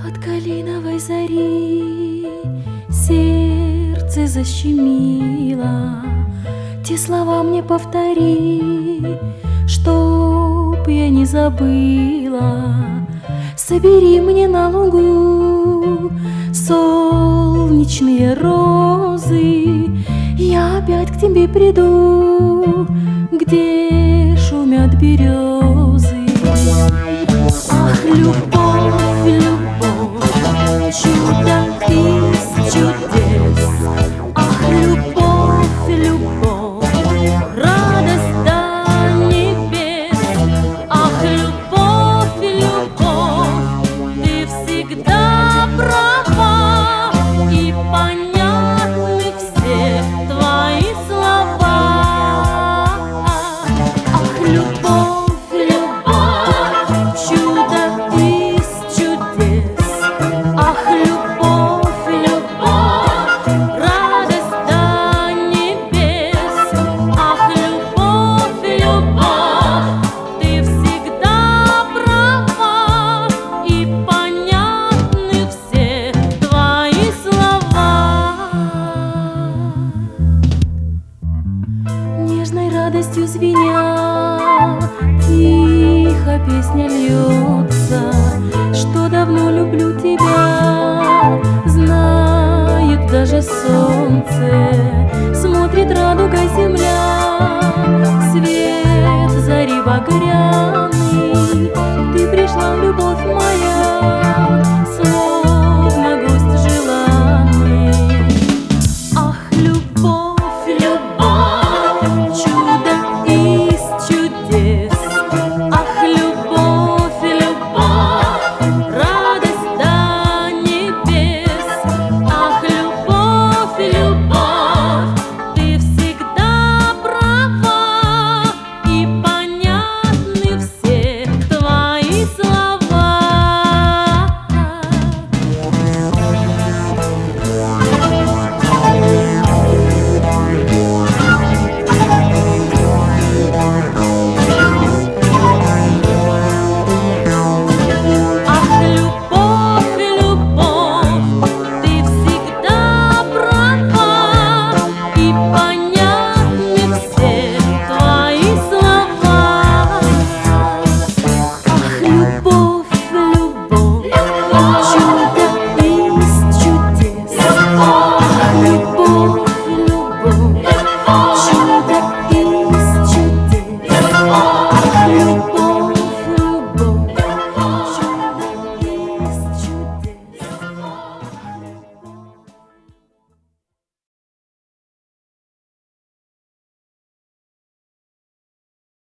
От калиновой зари сердце защемило. Те слова мне повтори, чтоб я не забыла. Собери мне на лугу солнечные розы, я опять к тебе приду, где шумят березы. Ах, любовь, любовь, чудо из чудес. Ах, любовь, любовь, радость до небес. Ах, любовь, любовь, ты всегда права, и понятны все твои слова. Ах, любовь, любовь, чудо из чудес. Ах, любовь, любовь, радость до небес. Ах, любовь, любовь, ты всегда права, и понятны все твои слова. Нежной радостью звеня, тихо песня льется, что давно люблю тебя. Знает даже солнце, смотрит радугой земля. Свет зари багряный, ты пришла, любовь моя.